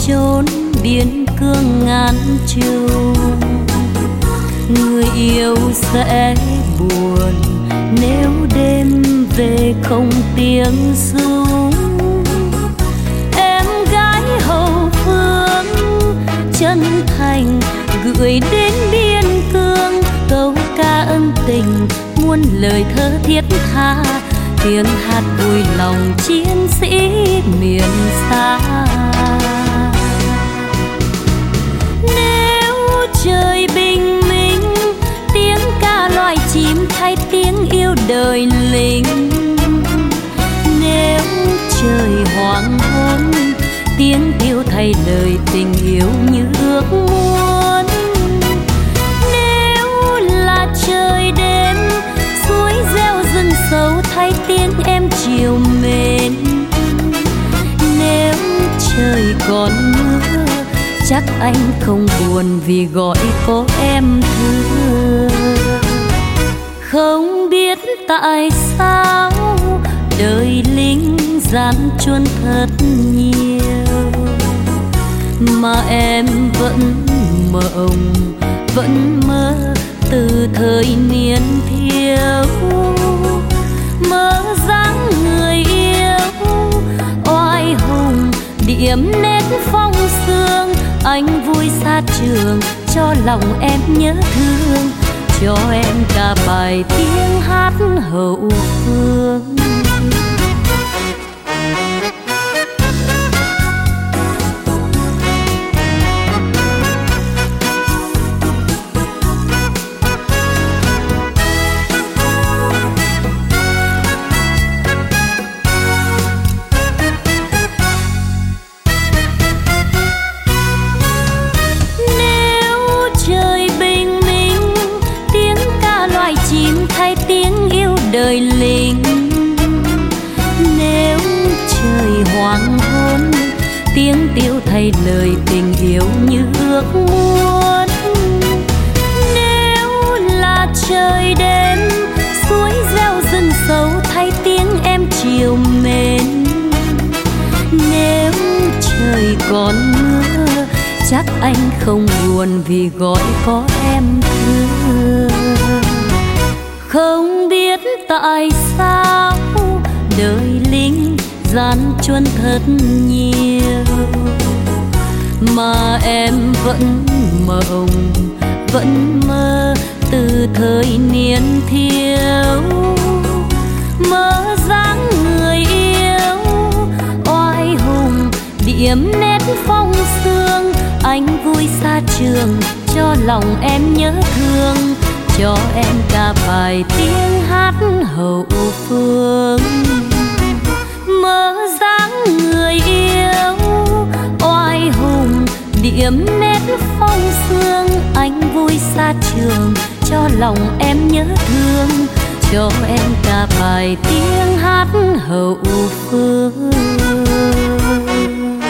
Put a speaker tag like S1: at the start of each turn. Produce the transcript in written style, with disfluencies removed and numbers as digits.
S1: chốn biên cương ngàn trùng. Người yêu sẽ buồn nếu đêm về không tiếng ru. Em gái hậu phương chân thành gửi đến biên cương câu ca ân tình muôn lời thơ thiết tha, tiếng hát vui lòng chiến sĩ miền xa. Nếu trời bình minh tiếng ca loài chim thay tiếng yêu đời lính. Nếu trời hoàng hôn tiếng tiêu thay lời tình yêu như ước muốn. Nếu là trời đêm suối reo rừng sâu thay tiếng em chiều mến. Nếu trời còn mưa chắc anh không buồn vì gọi có em thương. Không biết tại sao đời lính gian truân thật nhiều, mà em vẫn mộng vẫn mơ từ thời niên thiếu. Mơ dáng người yêu oai hùng điểm nét phong sương. Anh vui xa trường cho lòng em nhớ thương, cho em cả bài tiếng hát hậu phương. Đời lính. Nếu trời hoàng hôn tiếng tiêu thay lời tình yêu như ước muốn. Nếu là trời đêm suối reo rừng sâu thay tiếng em chiều mến. Nếu trời còn mưa chắc anh không buồn vì gọi có em thương. Không biết tại sao đời lính gian truân thật nhiều, mà em vẫn mộng vẫn mơ từ thời niên thiếu. Mơ dáng người yêu oai hùng điểm nét phong sương. Anh vui xa trường cho lòng em nhớ thương, cho em cả bài tiếng hát hậu phương. Mơ dáng người yêu oai hùng điểm nét phong sương. Anh vui xa trường cho lòng em nhớ thương, cho em cả bài tiếng hát hậu phương.